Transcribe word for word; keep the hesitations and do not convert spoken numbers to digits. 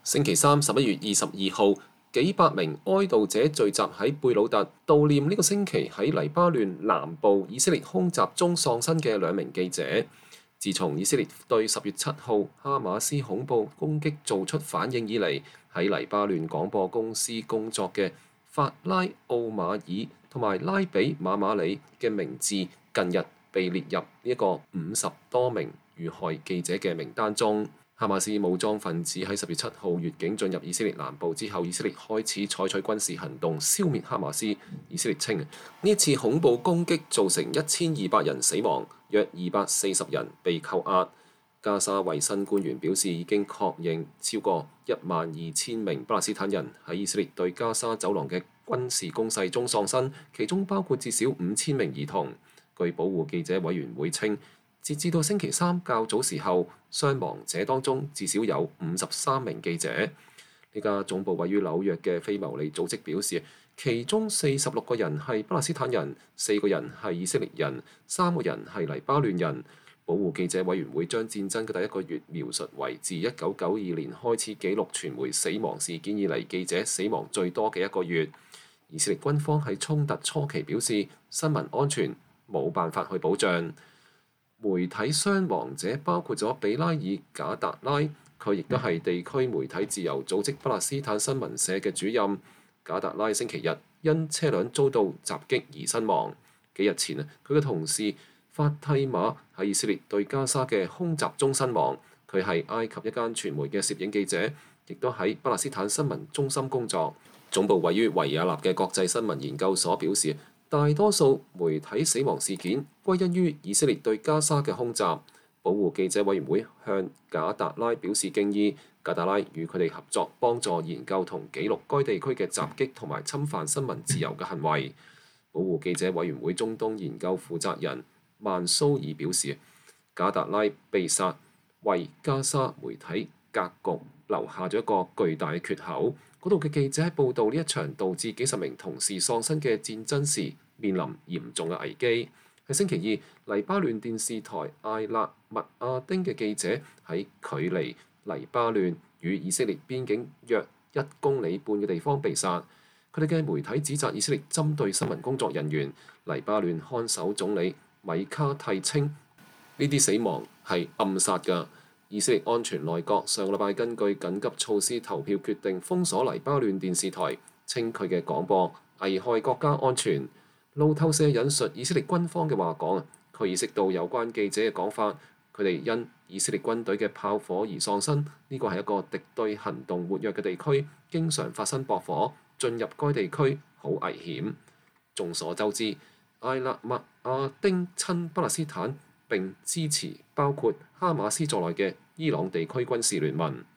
星期三十一月二十二號，幾百名哀悼者聚集喺貝魯特悼念呢個星期喺黎巴嫩南部以色列空襲中喪生嘅兩名記者。自從以色列對十月七號哈馬斯恐怖攻擊做出反應以嚟，喺黎巴嫩廣播公司工作嘅法拉奧馬爾同埋拉比馬馬里嘅名字近日被列入呢一個五十多名遇害記者嘅名單中。哈馬斯武裝分子喺十月七號越境進入以色列南部之後，以色列開始採取軍事行動消滅哈馬斯。以色列稱呢次恐怖攻擊造成一千二百人死亡，約二百四十人被扣押。加沙衛生官員表示，已經確認超過一萬二千名巴勒斯坦人喺以色列對加沙走廊嘅軍事攻勢中喪生，其中包括至少五千名兒童。據保護記者委員會稱，截至到星期三較早時候，傷亡者當中至少有五十三名記者。呢家總部位於紐約嘅非牟利組織表示，其中四十六個人係巴勒斯坦人，四個人係以色列人，三個人係黎巴嫩人。保護記者委員會將戰爭嘅第一個月描述為自一九九二年開始記錄傳媒死亡事件以嚟記者死亡最多嘅一個月。以色列軍方喺衝突初期表示，新聞安全冇辦法去保障。媒體傷亡者包括咗比拉爾·賈達拉，佢亦都係地區媒體自由組織巴勒斯坦新聞社嘅主任。賈達拉星期日因車輛遭到襲擊而身亡。幾日前啊，佢嘅同事法蒂瑪喺以色列對加沙嘅空襲中身亡。佢係埃及一間傳媒嘅攝影記者，亦都喺巴勒斯坦新聞中心工作。總部位於維也納嘅國際新聞研究所表示，大多數媒體死亡事件歸因於以色列對加沙嘅空襲。保護記者委員會向賈達拉表示敬意。賈達拉與佢哋合作，幫助研究同記錄該地區嘅襲擊同埋侵犯新聞自由嘅行為。保護記者委員會中東研究負責人曼蘇爾表示，賈達拉被殺為加沙媒體格局留下咗一個巨大嘅缺口。嗰度嘅記者喺報導呢一場導致幾十名同事喪生嘅戰爭時，面臨嚴重嘅危機。喺星期二，黎巴嫩電視台艾勒麥亞丁嘅記者喺距離黎巴嫩與以色列邊境約一公里半嘅地方被殺。佢哋嘅媒體指責以色列針對新聞工作人員。黎巴嫩看守總理米卡蒂稱呢啲死亡係暗殺㗎。以色列安全內閣上個禮拜根據緊急措施投票決定封鎖黎巴嫩電視台，稱佢嘅廣播危害國家安全。路透社引述以色列軍方嘅話講，佢意識到有關記者嘅講法，佢哋因以色列軍隊嘅炮火而喪生。呢個係一個敵對行動活躍嘅地區，經常發生駁火，進入該地區好危險。眾所周知，艾勒麥亞丁親巴勒斯坦並支持包括哈馬斯在內嘅伊朗地區軍事聯盟。